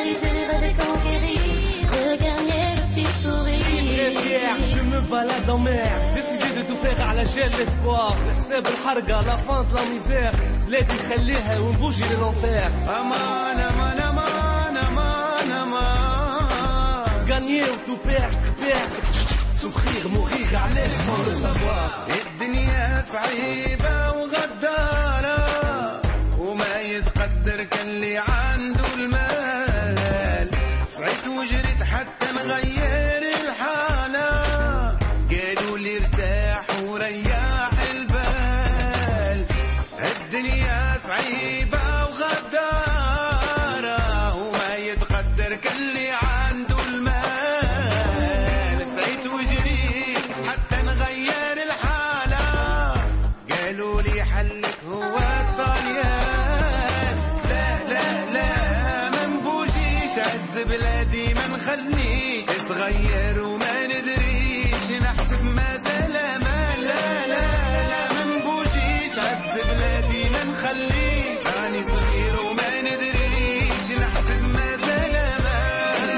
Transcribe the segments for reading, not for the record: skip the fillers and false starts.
briser les rêves et conquérir, regagner le petit sourire. Fier, je me balade en mer, décidé de tout faire à la gel l'espoir. لحساب الحرقة la fin de la misère, بلادي نخليها ونبوجي للانفير. امان امان امان امان امان. Gagner ou tout perdre, souffrir, mourir, aller sans le savoir. الدنيا صعيبة وغدارة وما يتقدر كان اللي عنده المال. سعيت وجريت حتى نغير الحالة، قالوا لي ارتاح وريح البال. الدنيا صعيبة وغدارة وما يتقدر كان اللي عنده المال. سعيت وجريت حتى نغير الحالة، قالوا لي حلك هو الطليان. لا لا لا ما نبوجيش عز بلادي ما نخليش صغير وما ندريش نحسب ما زال امان. لا لا لا ما نبوجيش عز بلادي ما نخليش راني صغير وما ندريش نحسب ما زال امان.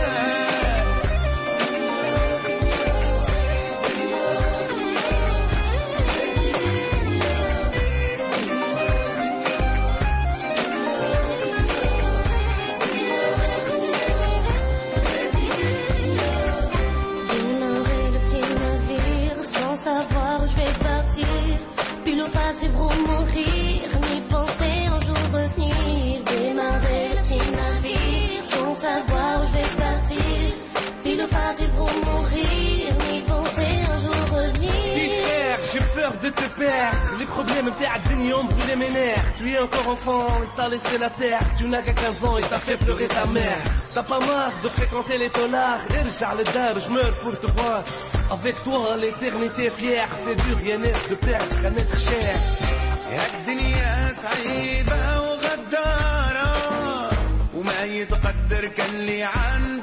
Démarrer le petit navire sans savoir où je vais partir. Pilote à suivre ou mourir, ni penser un jour revenir. Démarrer le petit navire sans savoir où je vais partir. Pilote à suivre ou mourir, ni penser un jour Dis revenir. frère, j'ai peur de te perdre. Les problèmes t'as الدنيا ont brûlé mes nerfs. Tu es encore enfant et t'as laissé la terre. Tu n'as qu'à 15 ans et t'as fait pleurer ta mère. T'as pas marre de fréquenter les tolards. ارجع للدار, je meurs pour te voir. Avec toi l'éternité fière. C'est dur rien n'est de perdre qu'un être cher. الدنيا صعيبة وغدارة وما يتقدر كان اللي عنده